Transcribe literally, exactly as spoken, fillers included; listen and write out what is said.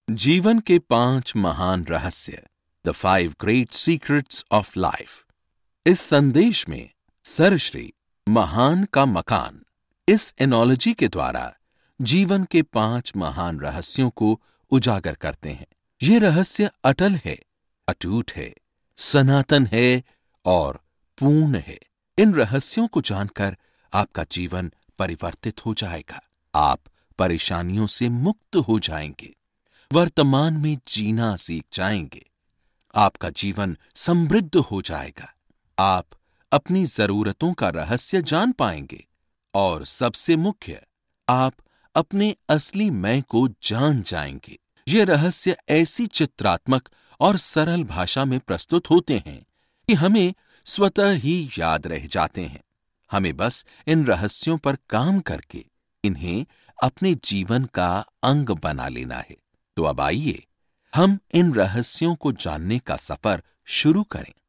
जीवन के पांच महान रहस्य, the five great secrets of life. इस संदेश में सरश्री महान का मकान इस एनोलॉजी के द्वारा जीवन के पांच महान रहस्यों को उजागर करते हैं। ये रहस्य अटल है, अटूट है, सनातन है और पूर्ण है। इन रहस्यों को जानकर आपका जीवन परिवर्तित हो जाएगा। आप परेशानियों से मुक्त हो जाएंगे, वर्तमान में जीना सीख जाएंगे, आपका जीवन समृद्ध हो जाएगा, आप अपनी जरूरतों का रहस्य जान पाएंगे और सबसे मुख्य, आप अपने असली मैं को जान जाएंगे। ये रहस्य ऐसी चित्रात्मक और सरल भाषा में प्रस्तुत होते हैं कि हमें स्वतः ही याद रह जाते हैं। हमें बस इन रहस्यों पर काम करके इन्हें अपने जीवन का अंग बना लेना है। तो अब आइए हम इन रहस्यों को जानने का सफर शुरू करें।